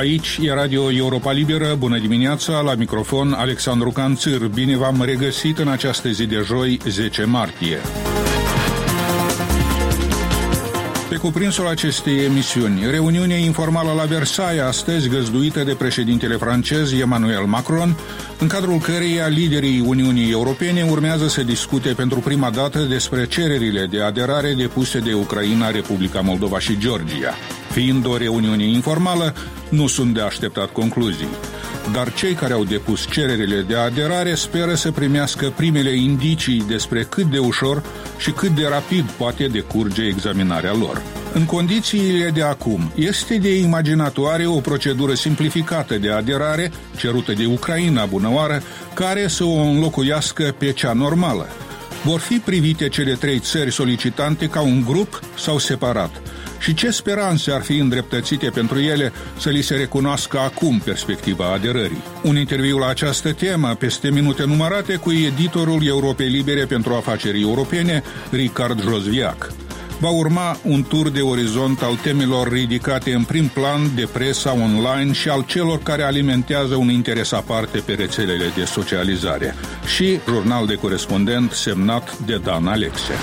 Aici e Radio Europa Liberă. Bună dimineața, la microfon Alexandru Canțir. Bine v-am regăsit în această zi de joi, 10 martie. Pe cuprinsul acestei emisiuni, reuniunea informală la Versailles, astăzi găzduită de președintele francez Emmanuel Macron, în cadrul căreia liderii Uniunii Europene urmează să discute pentru prima dată despre cererile de aderare depuse de Ucraina, Republica Moldova și Georgia. Fiind o reuniune informală, nu sunt de așteptat concluzii. Dar cei care au depus cererile de aderare speră să primească primele indicii despre cât de ușor și cât de rapid poate decurge examinarea lor. În condițiile de acum, este de imaginatoare o procedură simplificată de aderare cerută de Ucraina, bunăoară, care să o înlocuiască pe cea normală. Vor fi privite cele trei țări solicitante ca un grup sau separat? Și ce speranțe ar fi îndreptățite pentru ele să li se recunoască acum perspectiva aderării? Un interviu la această temă, peste minute numărate, cu editorul Europei Libere pentru Afaceri Europene, Ricard Josviac. Va urma un tur de orizont al temelor ridicate în prim plan de presa online și al celor care alimentează un interes aparte pe rețelele de socializare. Și jurnal de corespondent semnat de Dan Alexe.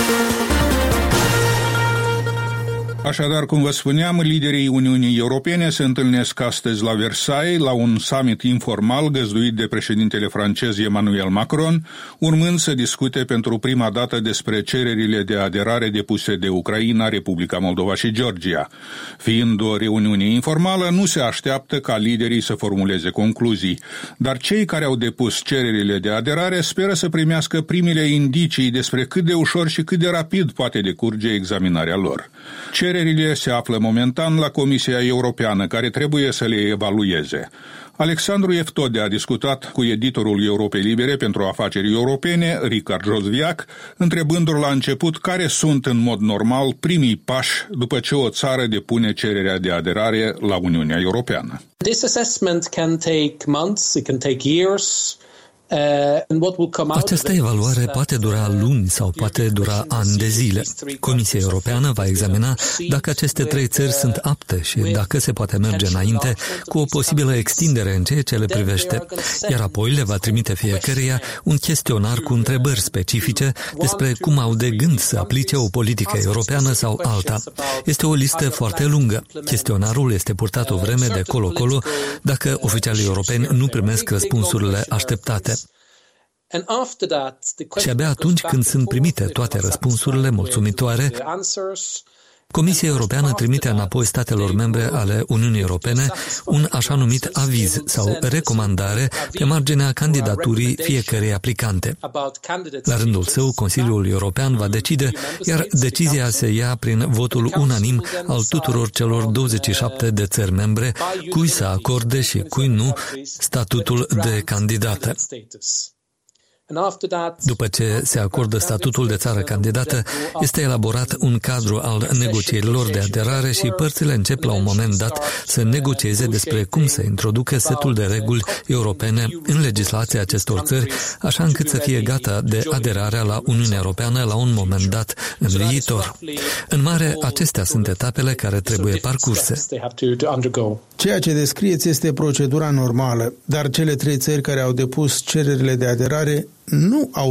Așadar, cum vă spuneam, liderii Uniunii Europene se întâlnesc astăzi la Versailles, la un summit informal găzduit de președintele francez Emmanuel Macron, urmând să discute pentru prima dată despre cererile de aderare depuse de Ucraina, Republica Moldova și Georgia. Fiind o reuniune informală, nu se așteaptă ca liderii să formuleze concluzii, dar cei care au depus cererile de aderare speră să primească primele indicii despre cât de ușor și cât de rapid poate decurge examinarea lor. Cererile se află momentan la Comisia Europeană, care trebuie să le evalueze. Alexandru Eftode a discutat cu editorul Europei Libere pentru Afaceri Europene, Ricard Josviac, întrebându-l la început care sunt în mod normal primii pași după ce o țară depune cererea de aderare la Uniunea Europeană. This assessment can take months, it can take years. Această evaluare poate dura luni sau poate dura ani de zile. Comisia Europeană va examina dacă aceste trei țări sunt apte și dacă se poate merge înainte cu o posibilă extindere în ceea ce le privește, iar apoi le va trimite fiecăreia un chestionar cu întrebări specifice despre cum au de gând să aplice o politică europeană sau alta. Este o listă foarte lungă. Chestionarul este purtat o vreme de colo-colo dacă oficialii europeni nu primesc răspunsurile așteptate. Și abia atunci când sunt primite toate răspunsurile mulțumitoare, Comisia Europeană trimite înapoi statelor membre ale Uniunii Europene un așa numit aviz sau recomandare pe marginea candidaturii fiecărei aplicante. La rândul său, Consiliul European va decide, iar decizia se ia prin votul unanim al tuturor celor 27 de țări membre, cui să acorde și cui nu statutul de candidată. După ce se acordă statutul de țară candidată, este elaborat un cadru al negocierilor de aderare și părțile încep la un moment dat să negocieze despre cum să introducă setul de reguli europene în legislația acestor țări, așa încât să fie gata de aderarea la Uniunea Europeană la un moment dat în viitor. În mare, acestea sunt etapele care trebuie parcurse. Ceea ce descrieți este procedura normală, dar cele trei țări care au depus cererile de aderare nu au